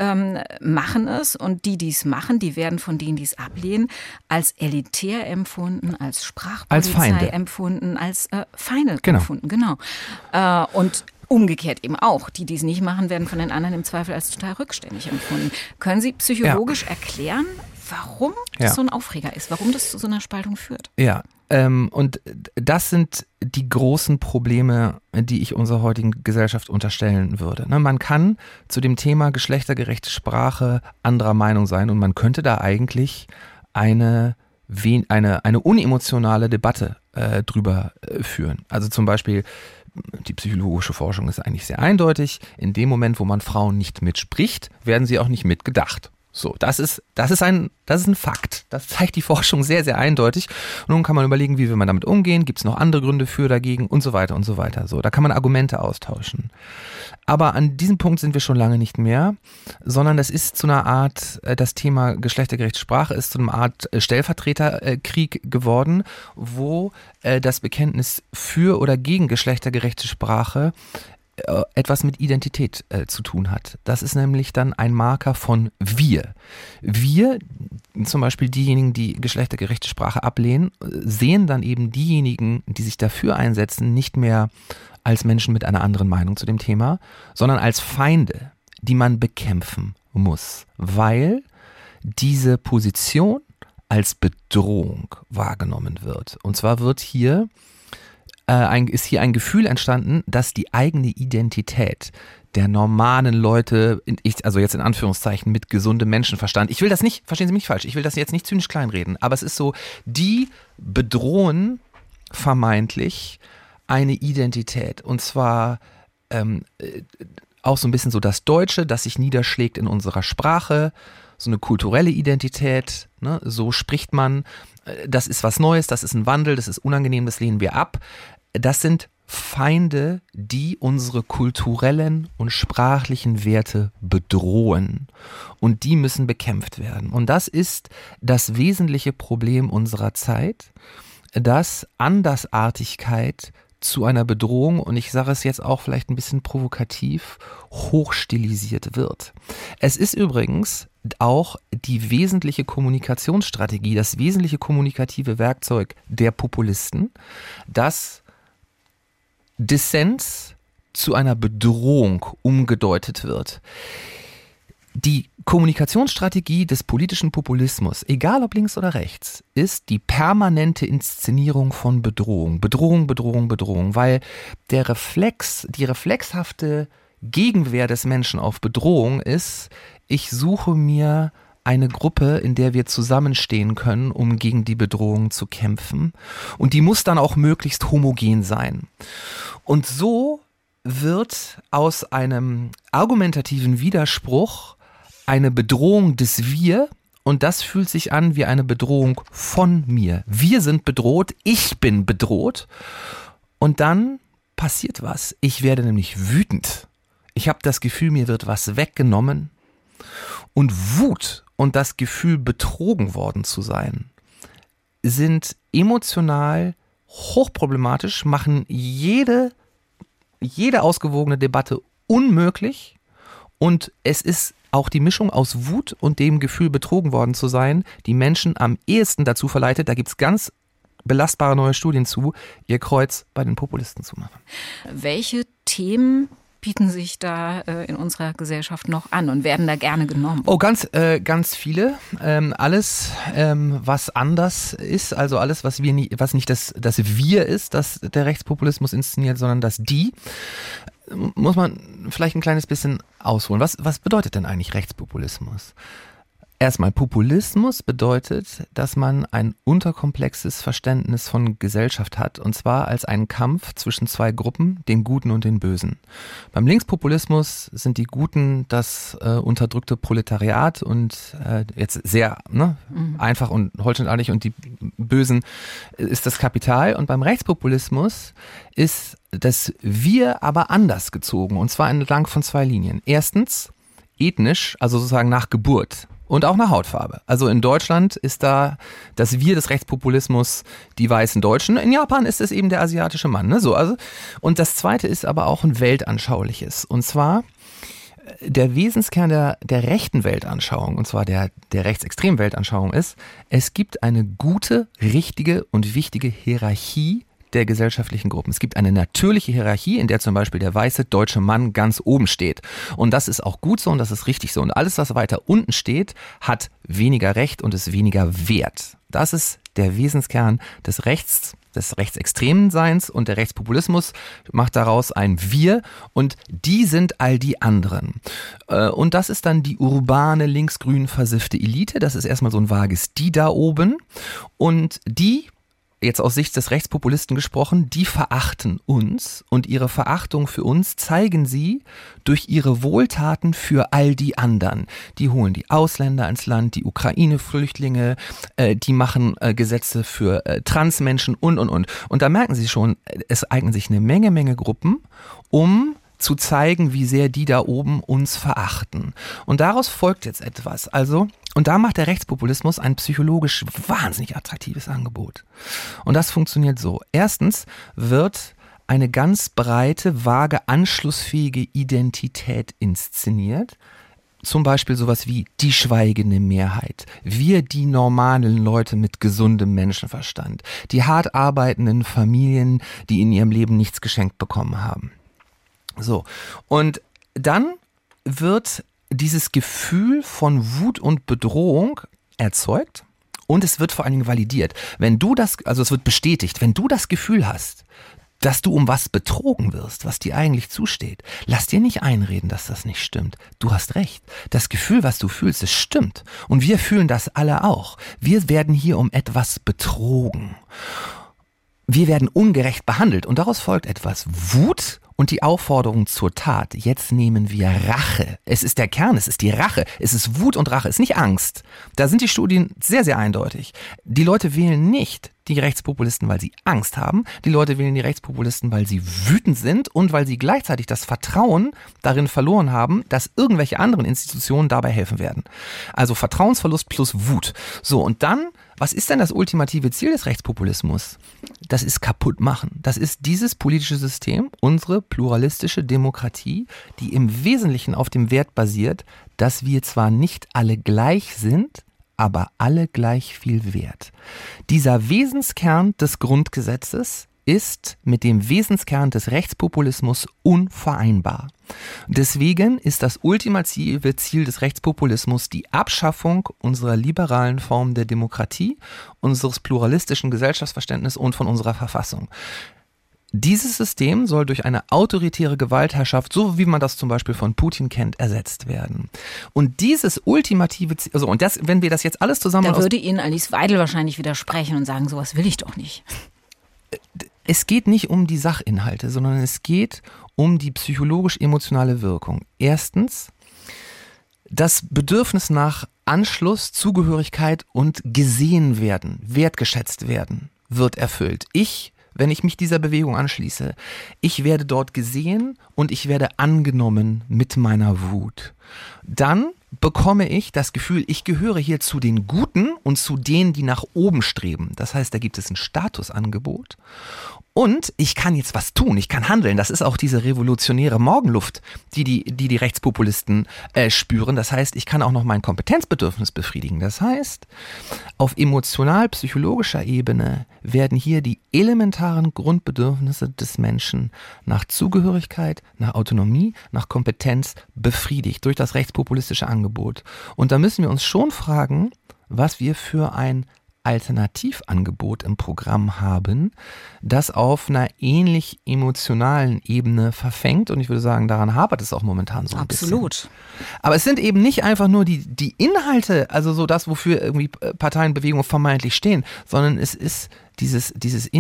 machen es und die es machen, die werden von denen, die es ablehnen, als elitär empfunden, als Sprachpolizei empfunden, als Feinde empfunden. Genau. Und umgekehrt eben auch. Die es nicht machen, werden von den anderen im Zweifel als total rückständig empfunden. Können Sie psychologisch erklären, warum das so ein Aufreger ist, warum das zu so einer Spaltung führt?
Ja, und das sind die großen Probleme, die ich unserer heutigen Gesellschaft unterstellen würde. Man kann zu dem Thema geschlechtergerechte Sprache anderer Meinung sein und man könnte da eigentlich eine unemotionale Debatte drüber führen. Also zum Beispiel, die psychologische Forschung ist eigentlich sehr eindeutig. In dem Moment, wo man Frauen nicht mitspricht, werden sie auch nicht mitgedacht. So, das ist ein Fakt. Das zeigt die Forschung sehr, sehr eindeutig. Und nun kann man überlegen, wie will man damit umgehen? Gibt es noch andere Gründe für, dagegen und so weiter und so weiter. So, da kann man Argumente austauschen. Aber an diesem Punkt sind wir schon lange nicht mehr, sondern das ist zu einer Art, das Thema geschlechtergerechte Sprache ist zu einer Art Stellvertreterkrieg geworden, wo das Bekenntnis für oder gegen geschlechtergerechte Sprache etwas mit Identität zu tun hat. Das ist nämlich dann ein Marker von wir. Wir, zum Beispiel diejenigen, die geschlechtergerechte Sprache ablehnen, sehen dann eben diejenigen, die sich dafür einsetzen, nicht mehr als Menschen mit einer anderen Meinung zu dem Thema, sondern als Feinde, die man bekämpfen muss, weil diese Position als Bedrohung wahrgenommen wird. Und zwar ist hier ein Gefühl entstanden, dass die eigene Identität der normalen Leute, also jetzt in Anführungszeichen mit gesundem Menschenverstand, ich will das nicht, verstehen Sie mich falsch, ich will das jetzt nicht zynisch kleinreden, aber es ist so, die bedrohen vermeintlich eine Identität und zwar auch so ein bisschen so das Deutsche, das sich niederschlägt in unserer Sprache, so eine kulturelle Identität, ne? So spricht man, das ist was Neues, das ist ein Wandel, das ist unangenehm, das lehnen wir ab. Das sind Feinde, die unsere kulturellen und sprachlichen Werte bedrohen. Und die müssen bekämpft werden. Und das ist das wesentliche Problem unserer Zeit, dass Andersartigkeit zu einer Bedrohung, und ich sage es jetzt auch vielleicht ein bisschen provokativ, hochstilisiert wird. Es ist übrigens auch die wesentliche Kommunikationsstrategie, das wesentliche kommunikative Werkzeug der Populisten, dass Dissens zu einer Bedrohung umgedeutet wird. Die Kommunikationsstrategie des politischen Populismus, egal ob links oder rechts, ist die permanente Inszenierung von Bedrohung. Bedrohung, Bedrohung, Bedrohung, weil die reflexhafte Gegenwehr des Menschen auf Bedrohung ist, ich suche mir eine Gruppe, in der wir zusammenstehen können, um gegen die Bedrohung zu kämpfen. Und die muss dann auch möglichst homogen sein. Und so wird aus einem argumentativen Widerspruch eine Bedrohung des Wir, und das fühlt sich an wie eine Bedrohung von mir. Wir sind bedroht, ich bin bedroht. Und dann passiert was. Ich werde nämlich wütend. Ich habe das Gefühl, mir wird was weggenommen. Und Wut und das Gefühl, betrogen worden zu sein, sind emotional hochproblematisch, machen jede ausgewogene Debatte unmöglich. Und es ist auch die Mischung aus Wut und dem Gefühl, betrogen worden zu sein, die Menschen am ehesten dazu verleitet, da gibt es ganz belastbare neue Studien zu, ihr Kreuz bei den Populisten zu machen.
Welche Themen bieten sich da in unserer Gesellschaft noch an und werden da gerne genommen?
Oh, ganz viele. Alles, was anders ist, also alles, was nicht das Wir ist, das der Rechtspopulismus inszeniert, sondern das Die, muss man vielleicht ein kleines bisschen ausholen. Was bedeutet denn eigentlich Rechtspopulismus? Erstmal, Populismus bedeutet, dass man ein unterkomplexes Verständnis von Gesellschaft hat, und zwar als einen Kampf zwischen zwei Gruppen, den Guten und den Bösen. Beim Linkspopulismus sind die Guten das unterdrückte Proletariat und jetzt sehr einfach und holzschnittartig, und die Bösen ist das Kapital. Und beim Rechtspopulismus ist das Wir aber anders gezogen, und zwar entlang von zwei Linien. Erstens ethnisch, also sozusagen nach Geburt. Und auch nach Hautfarbe. Also in Deutschland ist da das Wir des Rechtspopulismus die weißen Deutschen. In Japan ist es eben der asiatische Mann. Ne? So, also. Und das Zweite ist aber auch ein weltanschauliches. Und zwar der Wesenskern der rechten Weltanschauung, und zwar der rechtsextremen Weltanschauung ist, es gibt eine gute, richtige und wichtige Hierarchie der gesellschaftlichen Gruppen. Es gibt eine natürliche Hierarchie, in der zum Beispiel der weiße deutsche Mann ganz oben steht. Und das ist auch gut so und das ist richtig so. Und alles, was weiter unten steht, hat weniger Recht und ist weniger wert. Das ist der Wesenskern des Rechts, des rechtsextremen Seins, und der Rechtspopulismus macht daraus ein Wir, und die sind all die anderen. Und das ist dann die urbane, linksgrün versiffte Elite. Das ist erstmal so ein vages Die da oben. Und die, jetzt aus Sicht des Rechtspopulisten gesprochen, die verachten uns, und ihre Verachtung für uns zeigen sie durch ihre Wohltaten für all die anderen. Die holen die Ausländer ins Land, die Ukraine-Flüchtlinge, die machen Gesetze für Transmenschen und. Und da merken Sie schon, es eignen sich eine Menge Gruppen, um zu zeigen, wie sehr die da oben uns verachten. Und daraus folgt jetzt etwas. Also, und da macht der Rechtspopulismus ein psychologisch wahnsinnig attraktives Angebot. Und das funktioniert so. Erstens wird eine ganz breite, vage, anschlussfähige Identität inszeniert. Zum Beispiel sowas wie die schweigende Mehrheit. Wir, die normalen Leute mit gesundem Menschenverstand. Die hart arbeitenden Familien, die in ihrem Leben nichts geschenkt bekommen haben. So, und dann wird dieses Gefühl von Wut und Bedrohung erzeugt, und es wird vor allen Dingen validiert. Es wird bestätigt, wenn du das Gefühl hast, dass du um was betrogen wirst, was dir eigentlich zusteht, lass dir nicht einreden, dass das nicht stimmt. Du hast recht. Das Gefühl, was du fühlst, es stimmt. Und wir fühlen das alle auch. Wir werden hier um etwas betrogen. Wir werden ungerecht behandelt, und daraus folgt etwas Wut Und die Aufforderung zur Tat, jetzt nehmen wir Rache. Es ist der Kern, es ist die Rache, es ist Wut und Rache, es ist nicht Angst. Da sind die Studien sehr, sehr eindeutig. Die Leute wählen nicht die Rechtspopulisten, weil sie Angst haben. Die Leute wählen die Rechtspopulisten, weil sie wütend sind und weil sie gleichzeitig das Vertrauen darin verloren haben, dass irgendwelche anderen Institutionen dabei helfen werden. Also Vertrauensverlust plus Wut. So, und dann, was ist denn das ultimative Ziel des Rechtspopulismus? Das ist kaputt machen. Das ist dieses politische System, unsere pluralistische Demokratie, die im Wesentlichen auf dem Wert basiert, dass wir zwar nicht alle gleich sind, aber alle gleich viel wert. Dieser Wesenskern des Grundgesetzes ist mit dem Wesenskern des Rechtspopulismus unvereinbar. Deswegen ist das ultimative Ziel des Rechtspopulismus die Abschaffung unserer liberalen Form der Demokratie, unseres pluralistischen Gesellschaftsverständnisses und von unserer Verfassung. Dieses System soll durch eine autoritäre Gewaltherrschaft, so wie man das zum Beispiel von Putin kennt, ersetzt werden. Und dieses ultimative Ziel, also und das, wenn wir das jetzt alles zusammen...
Da würde Ihnen Alice Weidel wahrscheinlich widersprechen und sagen, sowas will ich doch nicht.
Es geht nicht um die Sachinhalte, sondern es geht um die psychologisch-emotionale Wirkung. Erstens, das Bedürfnis nach Anschluss, Zugehörigkeit und gesehen werden, wertgeschätzt werden, wird erfüllt. Wenn ich mich dieser Bewegung anschließe, ich werde dort gesehen und ich werde angenommen mit meiner Wut. Dann bekomme ich das Gefühl, ich gehöre hier zu den Guten und zu denen, die nach oben streben. Das heißt, da gibt es ein Statusangebot und ich kann jetzt was tun, ich kann handeln. Das ist auch diese revolutionäre Morgenluft, die Rechtspopulisten spüren. Das heißt, ich kann auch noch mein Kompetenzbedürfnis befriedigen. Das heißt, auf emotional-psychologischer Ebene werden hier die elementaren Grundbedürfnisse des Menschen nach Zugehörigkeit, nach Autonomie, nach Kompetenz befriedigt durch das rechtspopulistische Angebot. Und da müssen wir uns schon fragen, was wir für ein Alternativangebot im Programm haben, das auf einer ähnlich emotionalen Ebene verfängt. Und ich würde sagen, daran hapert es auch momentan so ein bisschen.
Absolut.
Aber es sind eben nicht einfach nur die Inhalte, also so das, wofür irgendwie Parteien, Bewegungen vermeintlich stehen, sondern es ist dieses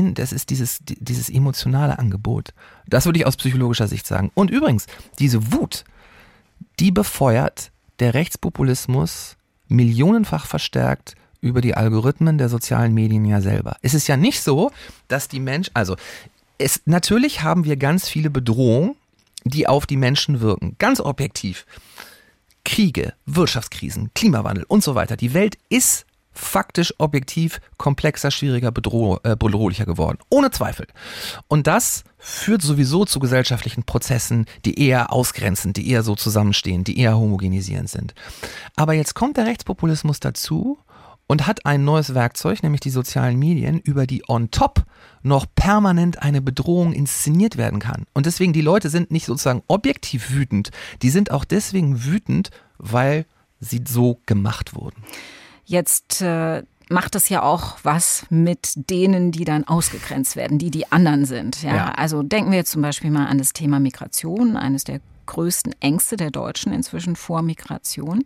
emotionale Angebot. Das würde ich aus psychologischer Sicht sagen. Und übrigens, diese Wut, die befeuert der Rechtspopulismus millionenfach verstärkt über die Algorithmen der sozialen Medien ja selber. Es ist ja nicht so, dass die Menschen, natürlich haben wir ganz viele Bedrohungen, die auf die Menschen wirken. Ganz objektiv. Kriege, Wirtschaftskrisen, Klimawandel und so weiter. Die Welt ist faktisch objektiv komplexer, schwieriger, bedrohlicher geworden. Ohne Zweifel. Und das führt sowieso zu gesellschaftlichen Prozessen, die eher ausgrenzend, die eher so zusammenstehen, die eher homogenisierend sind. Aber jetzt kommt der Rechtspopulismus dazu und hat ein neues Werkzeug, nämlich die sozialen Medien, über die on top noch permanent eine Bedrohung inszeniert werden kann. Und deswegen, die Leute sind nicht sozusagen objektiv wütend, die sind auch deswegen wütend, weil sie so gemacht wurden.
Jetzt macht es ja auch was mit denen, die dann ausgegrenzt werden, die anderen sind. Ja? Also denken wir jetzt zum Beispiel mal an das Thema Migration, eines der größten Ängste der Deutschen inzwischen vor Migration.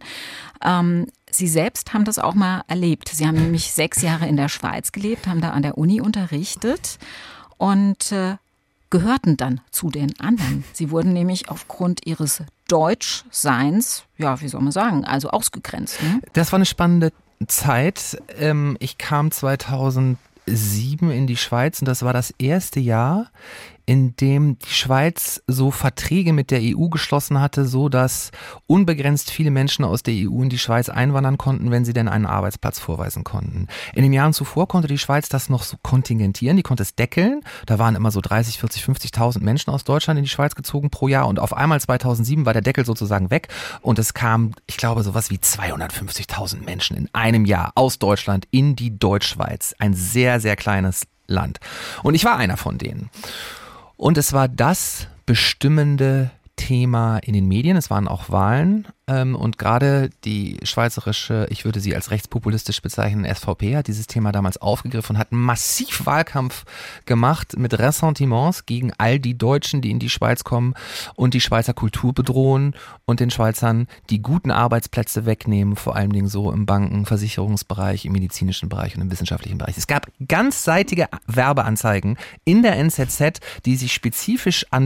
Sie selbst haben das auch mal erlebt. Sie haben nämlich 6 Jahre in der Schweiz gelebt, haben da an der Uni unterrichtet und gehörten dann zu den anderen. Sie wurden nämlich aufgrund ihres Deutschseins, ja, wie soll man sagen, also ausgegrenzt. Ne?
Das war eine spannende Zeit. Ich kam 2007 in die Schweiz und das war das erste Jahr, in dem die Schweiz so Verträge mit der EU geschlossen hatte, so dass unbegrenzt viele Menschen aus der EU in die Schweiz einwandern konnten, wenn sie denn einen Arbeitsplatz vorweisen konnten. In den Jahren zuvor konnte die Schweiz das noch so kontingentieren, die konnte es deckeln. Da waren immer so 30, 40, 50.000 Menschen aus Deutschland in die Schweiz gezogen pro Jahr und auf einmal 2007 war der Deckel sozusagen weg und es kam, ich glaube, sowas wie 250.000 Menschen in einem Jahr aus Deutschland in die Deutschschweiz. Ein sehr, sehr kleines Land. Und ich war einer von denen. Und es war das bestimmende Thema in den Medien. Es waren auch Wahlen und gerade die schweizerische, ich würde sie als rechtspopulistisch bezeichnen, SVP hat dieses Thema damals aufgegriffen und hat massiv Wahlkampf gemacht mit Ressentiments gegen all die Deutschen, die in die Schweiz kommen und die Schweizer Kultur bedrohen und den Schweizern die guten Arbeitsplätze wegnehmen, vor allen Dingen so im Banken-, Versicherungsbereich, im medizinischen Bereich und im wissenschaftlichen Bereich. Es gab ganzseitige Werbeanzeigen in der NZZ, die sich spezifisch an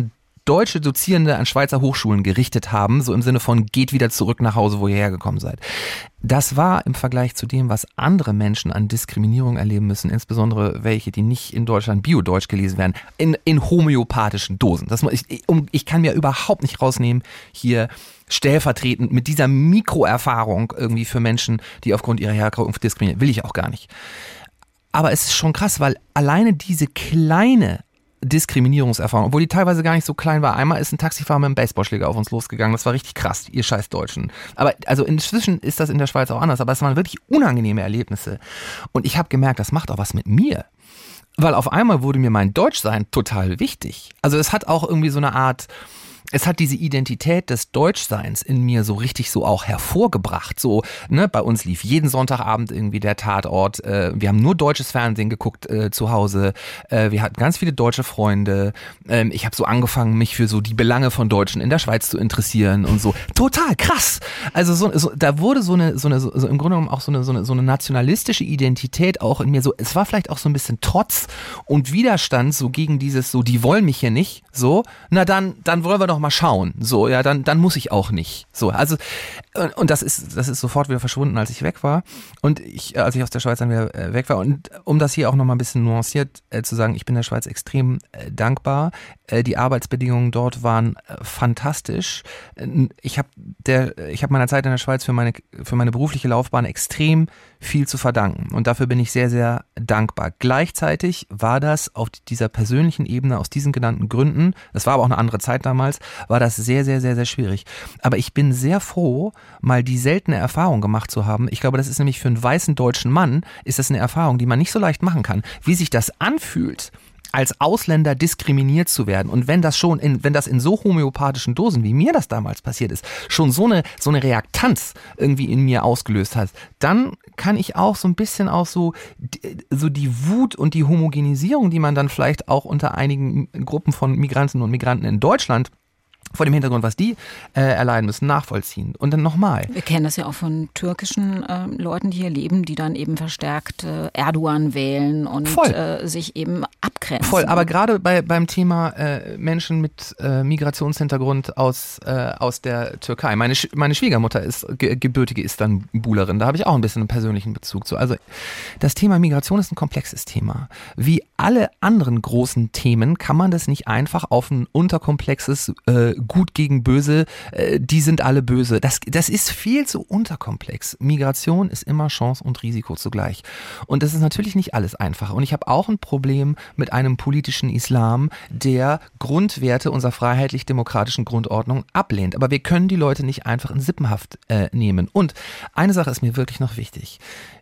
deutsche Dozierende an Schweizer Hochschulen gerichtet haben, so im Sinne von geht wieder zurück nach Hause, wo ihr hergekommen seid. Das war im Vergleich zu dem, was andere Menschen an Diskriminierung erleben müssen, insbesondere welche, die nicht in Deutschland Biodeutsch gelesen werden, in homöopathischen Dosen. Ich kann mir überhaupt nicht rausnehmen, hier stellvertretend mit dieser Mikroerfahrung irgendwie für Menschen, die aufgrund ihrer Herkunft diskriminieren, will ich auch gar nicht. Aber es ist schon krass, weil alleine diese kleine Diskriminierungserfahrung, obwohl die teilweise gar nicht so klein war. Einmal ist ein Taxifahrer mit einem Baseballschläger auf uns losgegangen. Das war richtig krass, ihr scheiß Deutschen. Aber also inzwischen ist das in der Schweiz auch anders. Aber es waren wirklich unangenehme Erlebnisse. Und ich habe gemerkt, das macht auch was mit mir. Weil auf einmal wurde mir mein Deutschsein total wichtig. Also es hat auch irgendwie so eine Art... Es hat diese Identität des Deutschseins in mir so richtig so auch hervorgebracht. So, ne, bei uns lief jeden Sonntagabend irgendwie der Tatort. Wir haben nur deutsches Fernsehen geguckt zu Hause. Wir hatten ganz viele deutsche Freunde. Ich habe so angefangen, mich für so die Belange von Deutschen in der Schweiz zu interessieren und so. Total krass. Also da wurde so im Grunde genommen auch so eine nationalistische Identität auch in mir so. Es war vielleicht auch so ein bisschen Trotz und Widerstand so gegen dieses so, die wollen mich hier nicht. So, na dann wollen wir doch mal schauen. So, ja, dann muss ich auch nicht. So, also, und das ist sofort wieder verschwunden, als ich weg war. Und als ich aus der Schweiz dann wieder weg war. Und um das hier auch nochmal ein bisschen nuanciert zu sagen, ich bin der Schweiz extrem dankbar. Die Arbeitsbedingungen dort waren fantastisch. Ich habe meiner Zeit in der Schweiz für meine berufliche Laufbahn extrem viel zu verdanken. Und dafür bin ich sehr, sehr dankbar. Gleichzeitig war das auf dieser persönlichen Ebene, aus diesen genannten Gründen, das war aber auch eine andere Zeit damals, war das sehr, sehr, sehr, sehr schwierig. Aber ich bin sehr froh, mal die seltene Erfahrung gemacht zu haben. Ich glaube, das ist nämlich für einen weißen deutschen Mann, ist das eine Erfahrung, die man nicht so leicht machen kann. Wie sich das anfühlt, als Ausländer diskriminiert zu werden. Und wenn das in so homöopathischen Dosen, wie mir das damals passiert ist, schon so eine Reaktanz irgendwie in mir ausgelöst hat, dann kann ich auch so ein bisschen auch so die Wut und die Homogenisierung, die man dann vielleicht auch unter einigen Gruppen von Migrantinnen und Migranten in Deutschland vor dem Hintergrund, was die erleiden müssen, nachvollziehen. Und dann nochmal.
Wir kennen das ja auch von türkischen Leuten, die hier leben, die dann eben verstärkt Erdogan wählen und sich eben abgrenzen.
Voll, aber gerade beim Thema Menschen mit Migrationshintergrund aus der Türkei. Meine Schwiegermutter ist gebürtige Istanbulerin, da habe ich auch ein bisschen einen persönlichen Bezug zu. Also das Thema Migration ist ein komplexes Thema. Wie alle anderen großen Themen kann man das nicht einfach auf ein unterkomplexes Gut gegen Böse, die sind alle böse. Das ist viel zu unterkomplex. Migration ist immer Chance und Risiko zugleich. Und das ist natürlich nicht alles einfach. Und ich habe auch ein Problem mit einem politischen Islam, der Grundwerte unserer freiheitlich-demokratischen Grundordnung ablehnt. Aber wir können die Leute nicht einfach in Sippenhaft nehmen. Und eine Sache ist mir wirklich noch wichtig.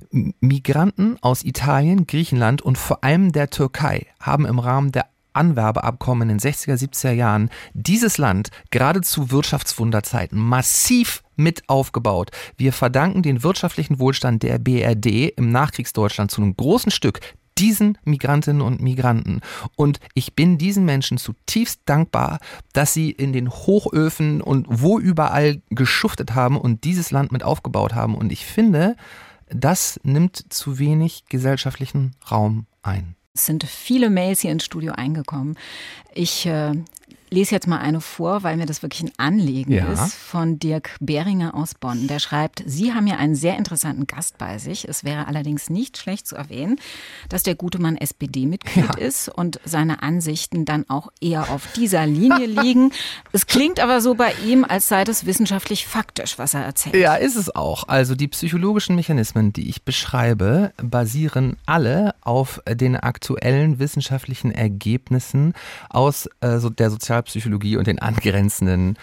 Migranten aus Italien, Griechenland und vor allem der Türkei haben im Rahmen der Anwerbeabkommen in den 60er, 70er Jahren dieses Land gerade zu Wirtschaftswunderzeiten massiv mit aufgebaut. Wir verdanken den wirtschaftlichen Wohlstand der BRD im Nachkriegsdeutschland zu einem großen Stück diesen Migrantinnen und Migranten. Und ich bin diesen Menschen zutiefst dankbar, dass sie in den Hochöfen und wo überall geschuftet haben und dieses Land mit aufgebaut haben. Und ich finde, das nimmt zu wenig gesellschaftlichen Raum ein.
Es sind viele Mails hier ins Studio eingekommen. Ich lese jetzt mal eine vor, weil mir das wirklich ein Anliegen ist, von Dirk Behringer aus Bonn. Der schreibt, Sie haben ja einen sehr interessanten Gast bei sich. Es wäre allerdings nicht schlecht zu erwähnen, dass der gute Mann SPD-Mitglied ist und seine Ansichten dann auch eher auf dieser Linie liegen. Es klingt aber so bei ihm, als sei das wissenschaftlich faktisch, was er erzählt.
Ja, ist es auch. Also die psychologischen Mechanismen, die ich beschreibe, basieren alle auf den aktuellen wissenschaftlichen Ergebnissen aus der Sozialpsychologie und den angrenzenden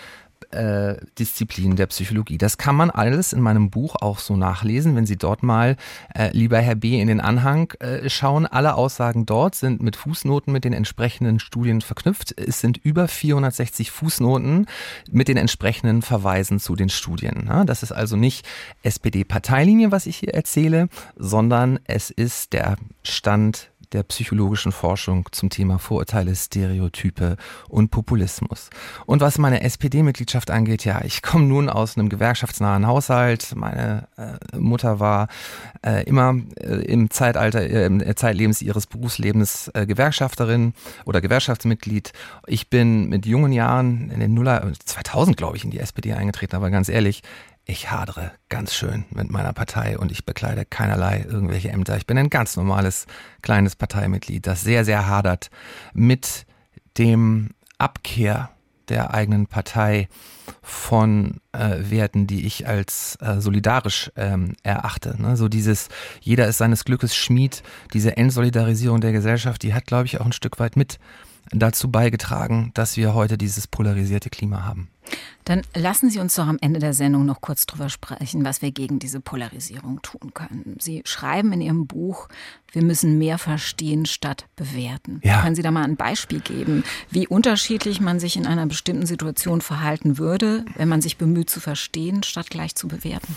Disziplinen der Psychologie. Das kann man alles in meinem Buch auch so nachlesen, wenn Sie dort mal, lieber Herr B., in den Anhang schauen. Alle Aussagen dort sind mit Fußnoten mit den entsprechenden Studien verknüpft. Es sind über 460 Fußnoten mit den entsprechenden Verweisen zu den Studien. Das ist also nicht SPD-Parteilinie, was ich hier erzähle, sondern es ist der Stand der psychologischen Forschung zum Thema Vorurteile, Stereotype und Populismus. Und was meine SPD-Mitgliedschaft angeht, ja, ich komme nun aus einem gewerkschaftsnahen Haushalt. Meine Mutter war immer im Zeitlebens ihres Berufslebens Gewerkschafterin oder Gewerkschaftsmitglied. Ich bin mit jungen Jahren in den 2000, glaube ich, in die SPD eingetreten, aber ganz ehrlich, ich hadere ganz schön mit meiner Partei und ich bekleide keinerlei irgendwelche Ämter. Ich bin ein ganz normales, kleines Parteimitglied, das sehr, sehr hadert mit dem Abkehr der eigenen Partei von Werten, die ich als solidarisch erachte. Ne? So dieses, jeder ist seines Glückes Schmied, diese Entsolidarisierung der Gesellschaft, die hat, glaube ich, auch ein Stück weit mit dazu beigetragen, dass wir heute dieses polarisierte Klima haben.
Dann lassen Sie uns doch am Ende der Sendung noch kurz drüber sprechen, was wir gegen diese Polarisierung tun können. Sie schreiben in Ihrem Buch, wir müssen mehr verstehen statt bewerten.
Ja.
Können Sie da mal ein Beispiel geben, wie unterschiedlich man sich in einer bestimmten Situation verhalten würde, wenn man sich bemüht zu verstehen, statt gleich zu bewerten?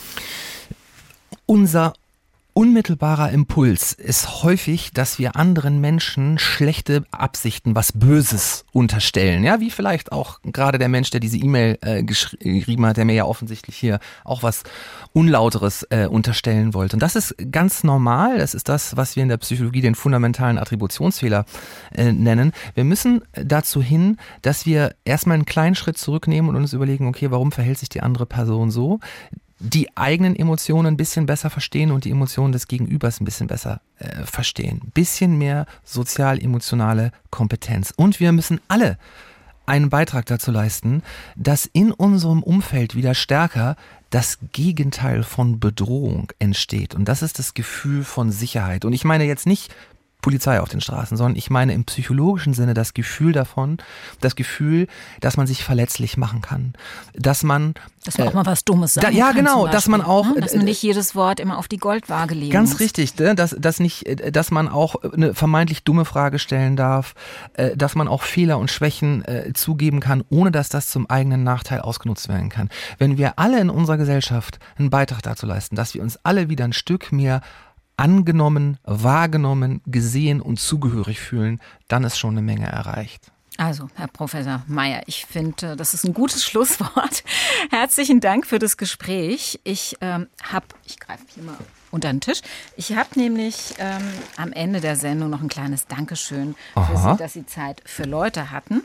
Unser unmittelbarer Impuls ist häufig, dass wir anderen Menschen schlechte Absichten, was Böses unterstellen. Ja, wie vielleicht auch gerade der Mensch, der diese E-Mail geschrieben hat, der mir ja offensichtlich hier auch was Unlauteres unterstellen wollte. Und das ist ganz normal. Das ist das, was wir in der Psychologie den fundamentalen Attributionsfehler nennen. Wir müssen dazu hin, dass wir erstmal einen kleinen Schritt zurücknehmen und uns überlegen, okay, warum verhält sich die andere Person so? Die eigenen Emotionen ein bisschen besser verstehen und die Emotionen des Gegenübers ein bisschen besser verstehen. Bisschen mehr sozial-emotionale Kompetenz. Und wir müssen alle einen Beitrag dazu leisten, dass in unserem Umfeld wieder stärker das Gegenteil von Bedrohung entsteht. Und das ist das Gefühl von Sicherheit. Und ich meine jetzt nicht Polizei auf den Straßen, sondern ich meine im psychologischen Sinne das Gefühl davon, das Gefühl, dass man sich verletzlich machen kann, dass man
auch mal was Dummes sagen
ja,
kann,
genau, dass man auch,
dass man nicht jedes Wort immer auf die Goldwaage legen
ganz
muss.
richtig, dass man auch eine vermeintlich dumme Frage stellen darf, dass man auch Fehler und Schwächen zugeben kann, ohne dass das zum eigenen Nachteil ausgenutzt werden kann. Wenn wir alle in unserer Gesellschaft einen Beitrag dazu leisten, dass wir uns alle wieder ein Stück mehr angenommen, wahrgenommen, gesehen und zugehörig fühlen, dann ist schon eine Menge erreicht.
Also, Herr Professor Mayer, ich finde, das ist ein gutes Schlusswort. Herzlichen Dank für das Gespräch. Ich greife hier mal unter den Tisch. Ich habe nämlich am Ende der Sendung noch ein kleines Dankeschön für Sie, dass Sie Zeit für Leute hatten.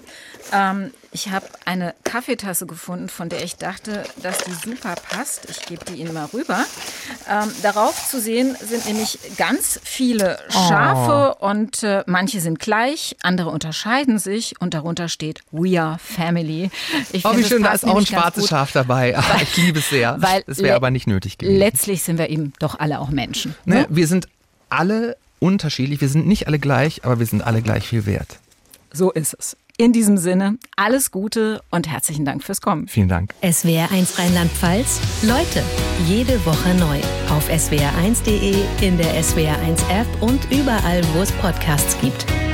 Ich habe eine Kaffeetasse gefunden, von der ich dachte, dass die super passt. Ich gebe die Ihnen mal rüber. Darauf zu sehen sind nämlich ganz viele Schafe und manche sind gleich, andere unterscheiden sich und darunter steht We are Family.
Wie schön, da ist auch ein schwarzes Schaf dabei. Ich liebe es sehr. Das wäre aber nicht nötig gewesen.
Letztlich sind wir eben doch alle auch Menschen.
Ne? Wir sind alle unterschiedlich, wir sind nicht alle gleich, aber wir sind alle gleich viel wert.
So ist es. In diesem Sinne, alles Gute und herzlichen Dank fürs Kommen.
Vielen Dank.
SWR1 Rheinland-Pfalz. Leute, jede Woche neu. Auf swr1.de, in der SWR1 App und überall, wo es Podcasts gibt.